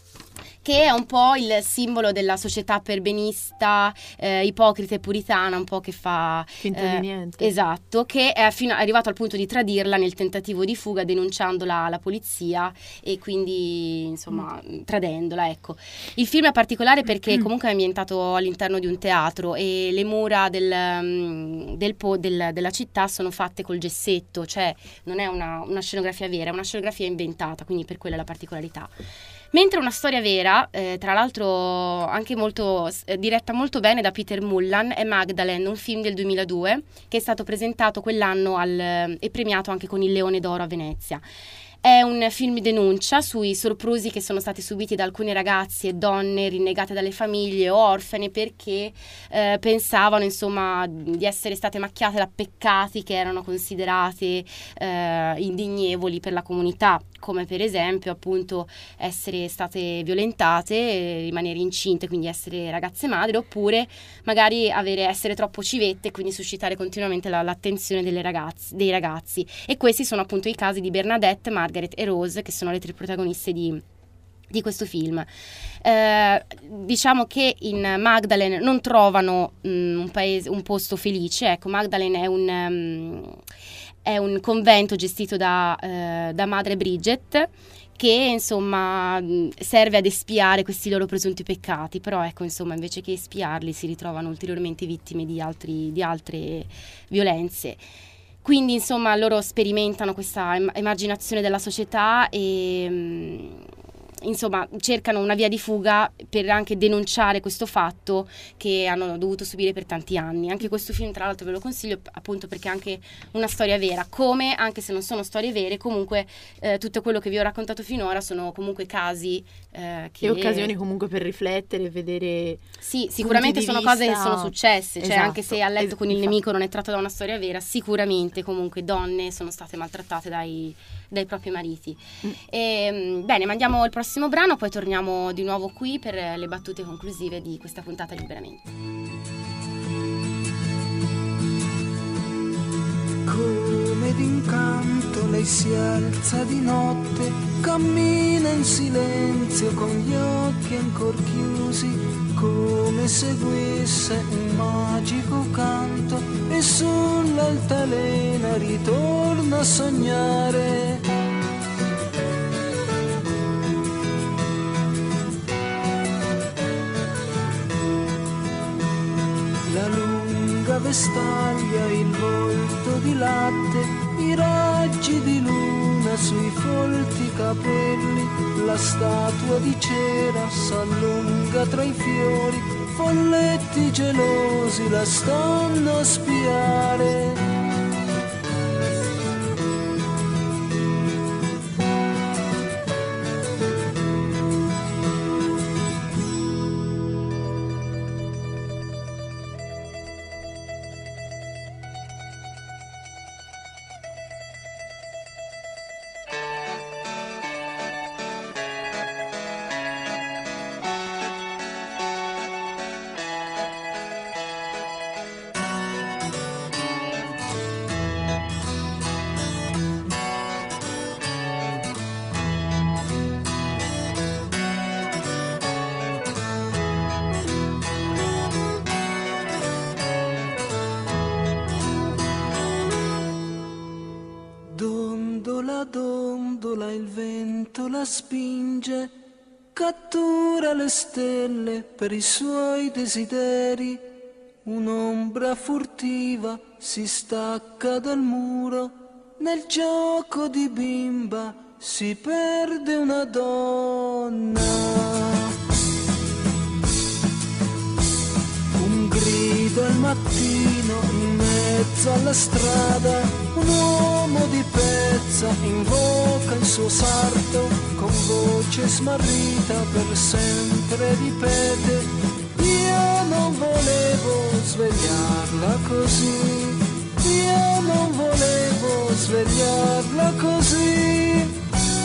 C: che è un po' il simbolo della società perbenista, eh, ipocrita e puritana, un po' che fa
J: finta
C: eh,
J: di niente.
C: Esatto, che è fino, è arrivato al punto di tradirla nel tentativo di fuga, denunciandola alla polizia e quindi insomma mm. tradendola, ecco. Il film è particolare perché mm. comunque è ambientato all'interno di un teatro e le mura del, del po, del, della città sono fatte col gessetto, cioè non è una, una scenografia vera, è una scenografia inventata, quindi per quella è la particolarità. Mentre una storia vera, eh, tra l'altro anche molto eh, diretta molto bene da Peter Mullan, è Magdalene, un film del duemiladue che è stato presentato quell'anno al, eh, e premiato anche con il Leone d'Oro a Venezia. È un film di denuncia sui soprusi che sono stati subiti da alcune ragazze e donne rinnegate dalle famiglie o orfane perché eh, pensavano insomma di essere state macchiate da peccati che erano considerati eh, indignevoli per la comunità, come per esempio appunto essere state violentate, rimanere incinte, quindi essere ragazze madri, oppure magari avere, essere troppo civette e quindi suscitare continuamente la, l'attenzione delle ragazze, dei ragazzi. E questi sono appunto i casi di Bernadette, Margaret e Rose, che sono le tre protagoniste di di questo film. Eh, diciamo che in Magdalene non trovano um, un paese, un posto felice. Ecco, Magdalene è un um, è un convento gestito da, uh, da Madre Bridget, che insomma serve ad espiare questi loro presunti peccati, però ecco insomma invece che espiarli si ritrovano ulteriormente vittime di altri di altre violenze. Quindi insomma loro sperimentano questa em- emarginazione della società e mh, insomma cercano una via di fuga per anche denunciare questo fatto che hanno dovuto subire per tanti anni. Anche questo film tra l'altro ve lo consiglio appunto perché è anche una storia vera, come anche se non sono storie vere comunque eh, tutto quello che vi ho raccontato finora sono comunque casi eh, che...
J: e occasioni comunque per riflettere e vedere.
C: Sì, sicuramente sono vista... cose che sono successe, cioè
J: esatto.
C: Anche se A letto con il nemico non è tratto da una storia vera, sicuramente comunque donne sono state maltrattate dai, dai propri mariti. Mm. E, bene, mandiamo il prossimo brano, poi torniamo di nuovo qui per le battute conclusive di questa puntata Liberamente.
B: Come d'incanto lei si alza di notte, cammina in silenzio con gli occhi ancor chiusi, come seguisse un magico canto e sull'altalena ritorna a sognare. La lunga vestaglia, il volto di latte, i raggi di luna sui folti capelli, la statua di cera s'allunga tra i fiori, folletti gelosi la stanno a spiare. vento la spinge, cattura le stelle per i suoi desideri. Un'ombra furtiva si stacca dal muro, nel gioco di bimba si perde una donna. Un grido al mattino in mezzo alla strada, un uomo di pezza invoca il suo sarto, con voce smarrita per sempre ripete: io non volevo svegliarla così, io non volevo svegliarla così.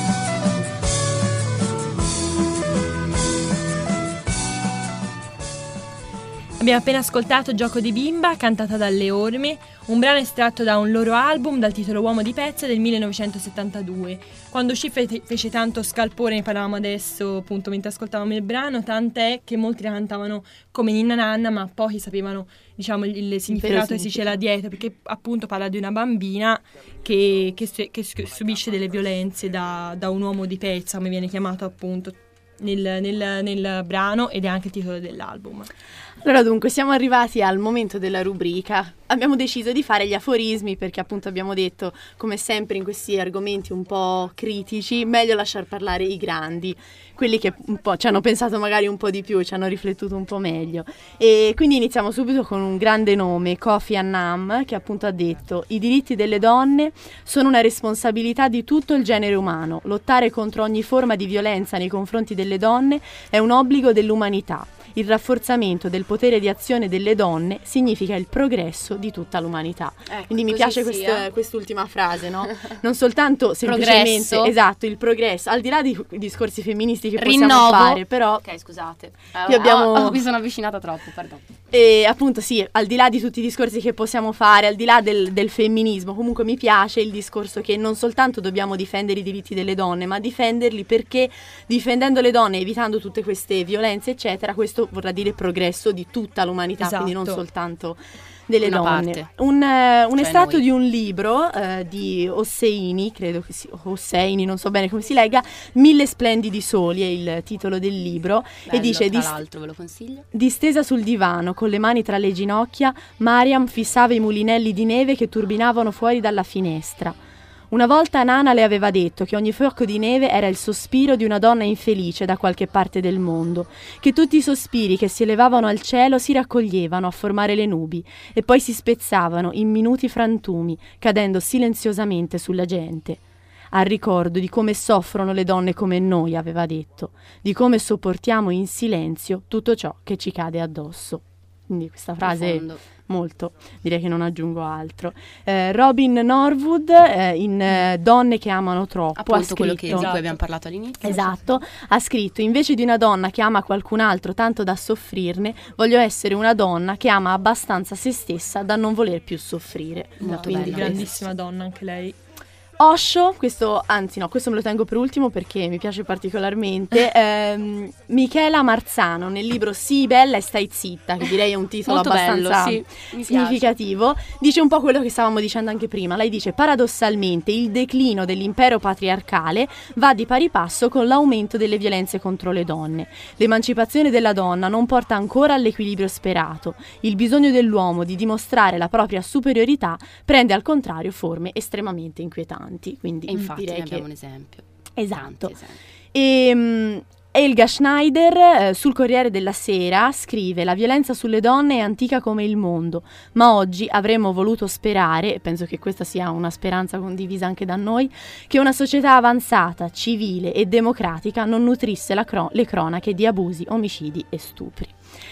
K: Abbiamo appena ascoltato Gioco di bimba, cantata dalle Orme, un brano estratto da un loro album dal titolo Uomo di pezza del millenovecentosettantadue. Quando uscì fe- fece tanto scalpore, ne parlavamo adesso appunto mentre ascoltavamo il brano, tant'è che molti la cantavano come Ninna Nanna, ma pochi sapevano, diciamo, il, il significato che si c'era dietro, perché appunto parla di una bambina che, che, che subisce delle violenze da, da un uomo di pezza, come viene chiamato appunto nel, nel, nel brano, ed è anche il titolo dell'album.
J: Allora dunque siamo arrivati al momento della rubrica. Abbiamo deciso di fare gli aforismi perché appunto abbiamo detto, come sempre in questi argomenti un po' critici, meglio lasciar parlare i grandi, quelli che un po' ci hanno pensato magari un po' di più, ci hanno riflettuto un po' meglio. E quindi iniziamo subito con un grande nome, Kofi Annan, che appunto ha detto: i diritti delle donne sono una responsabilità di tutto il genere umano. Lottare contro ogni forma di violenza nei confronti delle donne è un obbligo dell'umanità. Il rafforzamento del potere di azione delle donne significa il progresso di tutta l'umanità.
C: Ecco,
J: quindi mi piace quest- quest'ultima frase, no? Non soltanto semplicemente
C: progresso.
J: Esatto, il progresso, al di là di discorsi femministi che
C: Rinnovo.
J: possiamo fare, però
C: ok, scusate,
J: qui abbiamo...
C: oh, oh, mi sono avvicinata troppo, perdono.
J: E appunto sì, al di là di tutti i discorsi che possiamo fare, al di là del, del femminismo, comunque mi piace il discorso che non soltanto dobbiamo difendere i diritti delle donne, ma difenderli perché difendendo le donne, evitando tutte queste violenze eccetera, questo vorrà dire progresso di tutta l'umanità,
K: Esatto.
J: Quindi non soltanto delle
C: Una
J: donne.
C: parte.
J: Un, eh, un
C: Cioè
J: estratto
C: noi.
J: di un libro eh, di Hosseini, credo che sia Hosseini, non so bene come si legga, Mille splendidi soli è il titolo del libro.
C: Bello,
J: e dice:
C: tra
J: "Dist-
C: l'altro ve lo consiglio.
J: Distesa sul divano, con le mani tra le ginocchia, Mariam fissava i mulinelli di neve che turbinavano fuori dalla finestra. Una volta Nana le aveva detto che ogni fiocco di neve era il sospiro di una donna infelice da qualche parte del mondo, che tutti i sospiri che si elevavano al cielo si raccoglievano a formare le nubi e poi si spezzavano in minuti frantumi, cadendo silenziosamente sulla gente. Al ricordo di come soffrono le donne come noi, aveva detto, di come sopportiamo in silenzio tutto ciò che ci cade addosso." Quindi questa frase
C: Profondo.
J: molto, direi che non aggiungo altro. Eh, Robin Norwood eh, in eh, Donne che amano troppo,
C: Appunto
J: ha
C: quello che,
J: scritto,
C: di cui abbiamo parlato all'inizio.
J: esatto, ha scritto: invece di una donna che ama qualcun altro tanto da soffrirne, voglio essere una donna che ama abbastanza se stessa da non voler più soffrire.
C: Molto
J: Quindi
C: bella.
K: Grandissima donna anche lei.
J: Osho, questo, anzi no, questo me lo tengo per ultimo perché mi piace particolarmente, ehm, Michela Marzano nel libro Sii bella e stai zitta, che direi è un titolo
C: Molto
J: abbastanza
C: bello, sì, mi
J: significativo, dice un po' quello che stavamo dicendo anche prima. Lei dice: paradossalmente il declino dell'impero patriarcale va di pari passo con l'aumento delle violenze contro le donne. L'emancipazione della donna non porta ancora all'equilibrio sperato. Il bisogno dell'uomo di dimostrare la propria superiorità prende al contrario forme estremamente inquietanti. Quindi
C: E infatti
J: direi
C: ne abbiamo
J: che...
C: un esempio.
J: Esatto.
C: Tanti esempi.
J: E, um, Elga Schneider eh, sul Corriere della Sera scrive: la violenza sulle donne è antica come il mondo, ma oggi avremmo voluto sperare, e penso che questa sia una speranza condivisa anche da noi, che una società avanzata, civile e democratica non nutrisse la cro- le cronache di abusi, omicidi e stupri.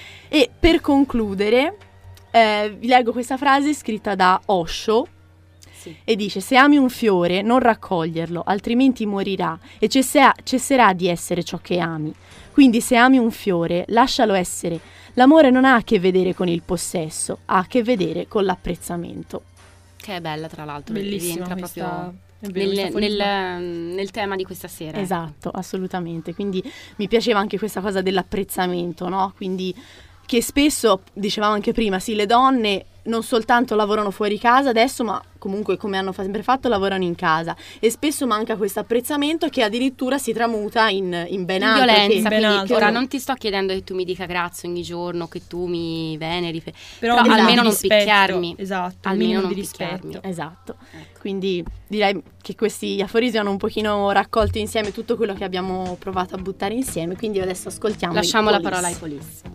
J: E per concludere eh, vi leggo questa frase scritta da Osho.
C: Sì.
J: E dice: se ami un fiore non raccoglierlo, altrimenti morirà e cesserà, cesserà di essere ciò che ami. Quindi se ami un fiore lascialo essere. L'amore non ha a che vedere con il possesso, ha a che vedere con l'apprezzamento.
C: Che è bella, tra l'altro,
K: Bellissima
C: rientra
K: questa-
C: proprio
K: è vero,
C: nel,
K: questa
C: nel, nel tema di questa sera.
J: Esatto, assolutamente. Quindi mi piaceva anche questa cosa dell'apprezzamento, no? Quindi che spesso, dicevamo anche prima, sì, le donne non soltanto lavorano fuori casa adesso, ma comunque, come hanno sempre fatto, lavorano in casa, e spesso manca questo apprezzamento che addirittura si tramuta in, in ben altro.
C: Violenza,
J: che,
C: quindi
J: che
C: ora
J: non...
C: non ti sto chiedendo che tu mi dica grazie ogni giorno, che tu mi veneri, però,
K: Però
C: però
K: esatto,
C: almeno non
K: rispetto,
C: picchiarmi.
K: esatto,
C: almeno
K: di
C: non
K: rispetto.
C: picchiarmi.
J: Esatto. Ecco. Quindi direi che questi aforismi hanno un pochino raccolto insieme tutto quello che abbiamo provato a buttare insieme, quindi adesso ascoltiamo.
C: Lasciamo la
J: Police.
C: parola ai Police.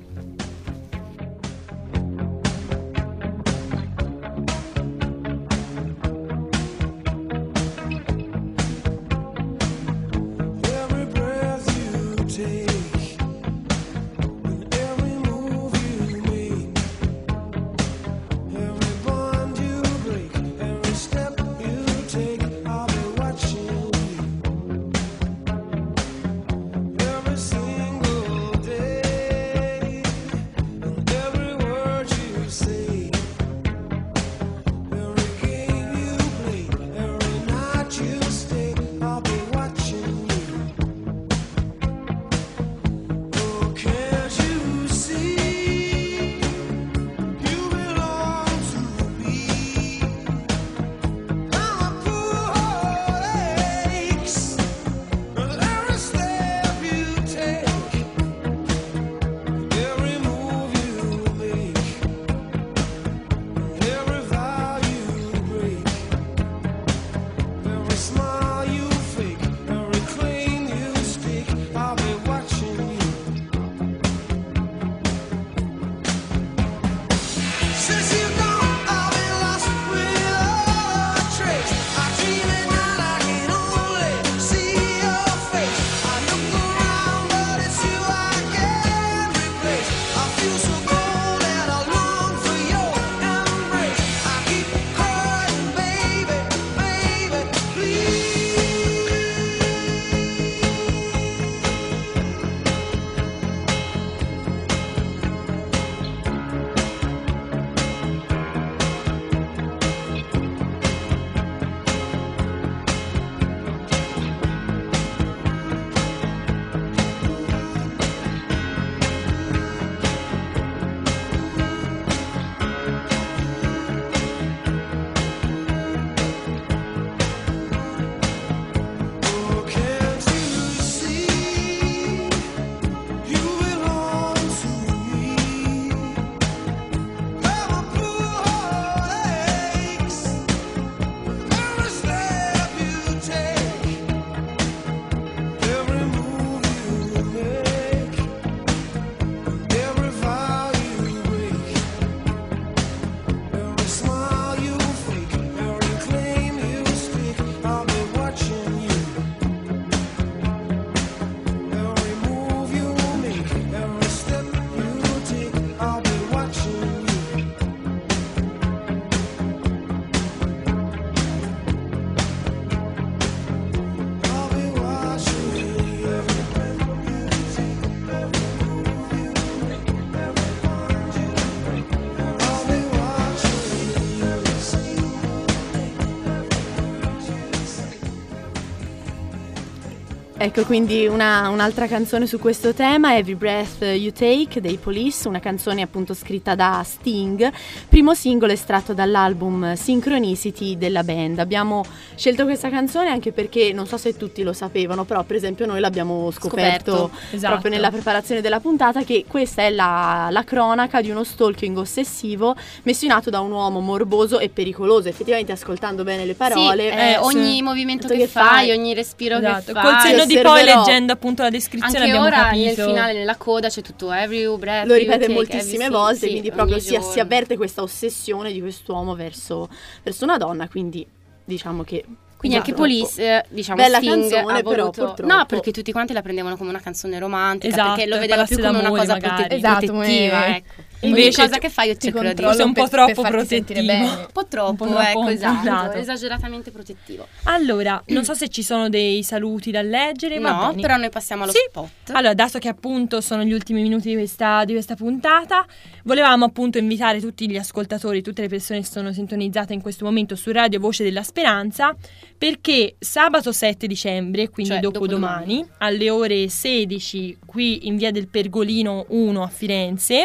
J: Ecco, quindi una, un'altra canzone su questo tema, Every Breath You Take dei Police, una canzone appunto scritta da Sting, primo singolo estratto dall'album Synchronicity della band. Abbiamo scelto questa canzone anche perché, non so se tutti lo sapevano, però per esempio noi l'abbiamo scoperto,
C: Scoperto,
K: esatto.
J: proprio nella preparazione della puntata, che questa è la, la cronaca di uno stalking ossessivo messo in atto da un uomo morboso e pericoloso. Effettivamente, ascoltando bene le parole,
C: sì, eh,
J: eh,
C: ogni
J: sì.
C: movimento
J: che
C: che fai, ogni respiro
K: Esatto,
C: che fai,
K: col senno di poi, leggendo appunto la descrizione,
C: anche
K: abbiamo
C: ora
K: capito.
C: nel finale, nella coda c'è tutto every breath
J: lo ripete
C: you take,
J: moltissime
C: every,
J: volte,
C: sì,
J: quindi
C: sì,
J: proprio
C: ogni
J: si, si
C: giorno.
J: avverte questa ossessione di quest'uomo verso, verso una donna, quindi diciamo che
C: quindi
J: già
C: anche
J: troppo.
C: Police, eh, diciamo,
J: bella
C: Sting
J: canzone,
C: ha
J: però
C: voluto...
J: purtroppo
C: No, perché tutti quanti la prendevano come una canzone romantica,
K: Esatto,
C: perché lo
K: e
C: vedeva più
K: parlasse
C: come una
K: d'amore,
C: cosa prote-
K: magari.
H: Esatto,
C: protettiva,
H: come-
C: ecco.
K: Invece
C: Ogni cosa che fai io
H: ti
C: cerco di
H: controllo
C: dire
K: un po'
H: per-
K: troppo
H: per farti sentire
K: protettivo.
H: bene.
C: un po' troppo,
K: Un po' troppo,
C: ecco, esatto,
K: esatto.
C: esageratamente protettivo.
K: Allora, non so se ci sono dei saluti da leggere, va
C: No,
K: bene.
C: però noi passiamo allo
K: Sì.
C: spot.
K: Allora, dato che appunto sono gli ultimi minuti di questa, di questa puntata, volevamo appunto invitare tutti gli ascoltatori, tutte le persone che sono sintonizzate in questo momento su Radio Voce della Speranza, perché sabato sette dicembre, quindi
C: Cioè,
K: dopodomani, alle ore sedici qui in via del Pergolino uno a Firenze,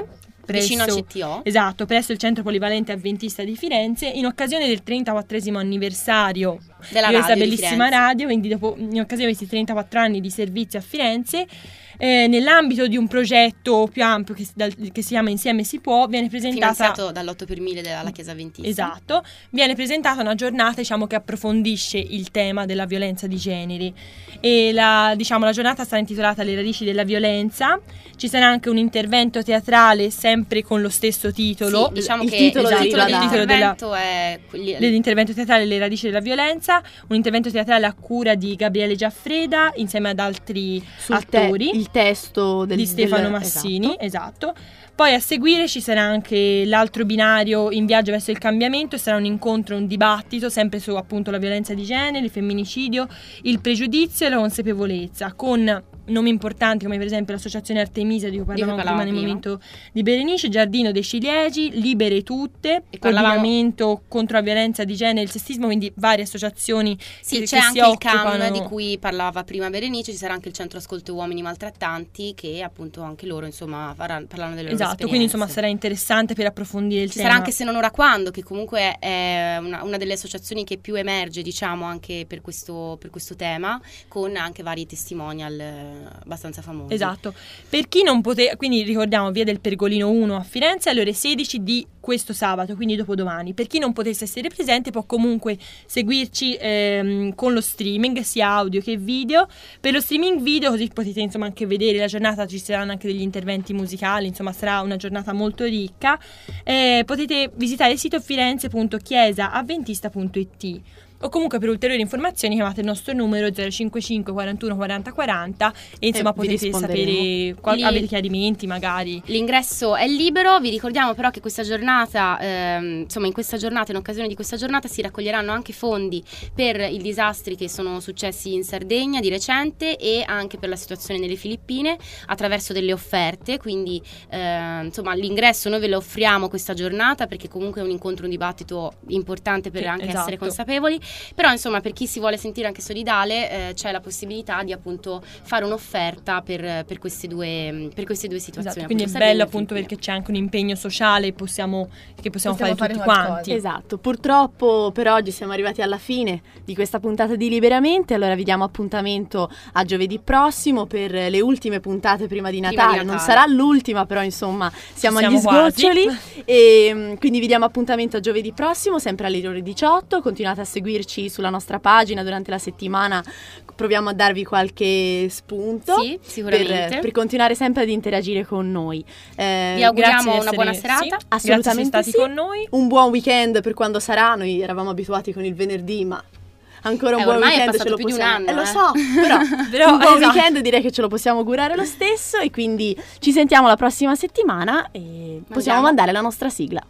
K: presso,
C: vicino al C T O.
K: Esatto, presso il Centro Polivalente Adventista di Firenze, in occasione del trentaquattresimo anniversario
C: della
K: di questa
C: radio
K: bellissima
C: di
K: radio, quindi dopo, in occasione di questi trentaquattro anni di servizio a Firenze, eh, nell'ambito di un progetto più ampio che, dal, che si chiama Insieme si può, viene presentata,
C: finanziato dall'otto per mille della Chiesa Adventista.
K: Esatto, viene presentata una giornata, diciamo, che approfondisce il tema della violenza di genere, e la, diciamo, la giornata sarà intitolata Le radici della violenza. Ci sarà anche un intervento teatrale sempre con lo stesso titolo.
C: Sì, diciamo
K: il
C: che
K: titolo,
C: esatto,
K: il titolo
C: dell'intervento
K: della,
C: è quelli-
K: l'intervento teatrale Le radici della violenza, un intervento teatrale a cura di Gabriele Giaffreda insieme ad altri
J: Sul
K: attori,
J: te- il testo del,
K: di Stefano
J: del,
K: Massini, esatto. Poi a seguire ci sarà anche l'altro binario In viaggio verso il cambiamento, e sarà un incontro, un dibattito sempre su appunto la violenza di genere, il femminicidio, il pregiudizio e la consapevolezza, con nomi importanti come per esempio l'associazione Artemisia di cui parlavamo prima nel
C: prima.
K: momento di Berenice, Giardino dei Ciliegi, Libere Tutte,
C: E parlavamo-
K: coordinamento contro la violenza di genere e il sessismo, quindi varie associazioni
C: Sì,
K: che,
C: c'è
K: che
C: anche
K: si
C: il C A M
K: occupano
C: di cui parlava prima Berenice, ci sarà anche il Centro Ascolto Uomini Maltrattanti, che appunto anche loro insomma faranno, parlano delle loro
K: Esatto,
C: esperienze.
K: quindi insomma sarà interessante per approfondire il
C: Ci
K: tema.
C: sarà anche Se non ora quando, che comunque è una, una delle associazioni che più emerge, diciamo, anche per questo, per questo tema, con anche vari testimonial eh, abbastanza famosi.
K: Esatto, per chi non poteva, quindi ricordiamo Via del Pergolino uno a Firenze alle ore sedici di questo sabato, quindi dopodomani. Per chi non potesse essere presente può comunque seguirci ehm, con lo streaming, sia audio che video. Per lo streaming video, così potete insomma anche vedere la giornata, ci saranno anche degli interventi musicali, insomma sarà una giornata molto ricca. Eh, potete visitare il sito firenze punto chiesa avventista punto it, o comunque per ulteriori informazioni chiamate il nostro numero zero cinquantacinque quarantuno quaranta quaranta e insomma
C: E vi
K: potete
C: risponderemo.
K: sapere qual-
C: Lì-
K: avete chiarimenti magari.
C: L'ingresso è libero, vi ricordiamo però che questa giornata, ehm, insomma in questa giornata, in occasione di questa giornata si raccoglieranno anche fondi per i disastri che sono successi in Sardegna di recente e anche per la situazione nelle Filippine attraverso delle offerte, quindi eh, insomma l'ingresso noi ve lo offriamo questa giornata perché comunque è un incontro, un dibattito importante per
K: Sì,
C: anche
K: esatto.
C: essere consapevoli, però insomma per chi si vuole sentire anche solidale eh, c'è la possibilità di appunto fare un'offerta per, per queste due per queste due situazioni.
K: Esatto, quindi è
C: appunto,
K: bello
C: Sardegna e
K: appunto
C: Filippine.
K: perché c'è anche un impegno sociale possiamo, che possiamo,
H: Possiamo
K: fare,
H: fare
K: tutti
H: qualcosa.
K: quanti.
J: Esatto, purtroppo per oggi siamo arrivati alla fine di questa puntata di Liberamente, allora vi diamo appuntamento a giovedì prossimo per le ultime puntate prima di Natale,
C: Natale.
J: non sarà l'ultima però insomma siamo,
K: Ci
J: agli
K: siamo quasi.
J: sgoccioli e mm, quindi vi diamo appuntamento a giovedì prossimo sempre alle ore diciotto, continuate a seguirci sulla nostra pagina durante la settimana, proviamo a darvi qualche spunto
C: Sì, sicuramente.
J: per, per continuare sempre ad interagire con noi. Eh,
C: Vi auguriamo
K: grazie di
C: una
K: essere-
C: buona
K: sì,
C: serata.
K: grazie
J: Assolutamente
K: di essere stati
J: sì.
K: con noi.
J: Un buon weekend per quando sarà, noi eravamo abituati con il venerdì, ma ancora un
C: Eh,
J: buon
C: ormai è
J: weekend ce
C: passato
J: lo
C: più di un
J: possiamo.
C: anno,
J: eh, lo
C: eh.
J: so, però,
K: Però,
J: un buon
K: esatto.
J: weekend direi che ce lo possiamo augurare lo stesso e quindi ci sentiamo la prossima settimana e possiamo mandare la nostra sigla.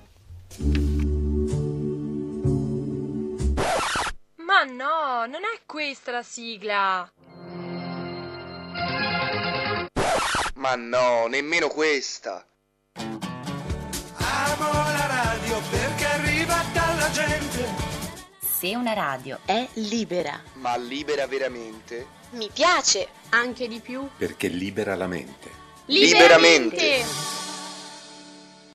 D: Ma no, non è questa la sigla.
E: Ma no, nemmeno questa.
O: Amo la radio perché arriva dalla gente.
G: Se una radio è libera,
E: Ma libera veramente?
D: Mi piace. Anche di più.
Q: Perché libera la mente.
E: Liberamente.
D: Liberamente.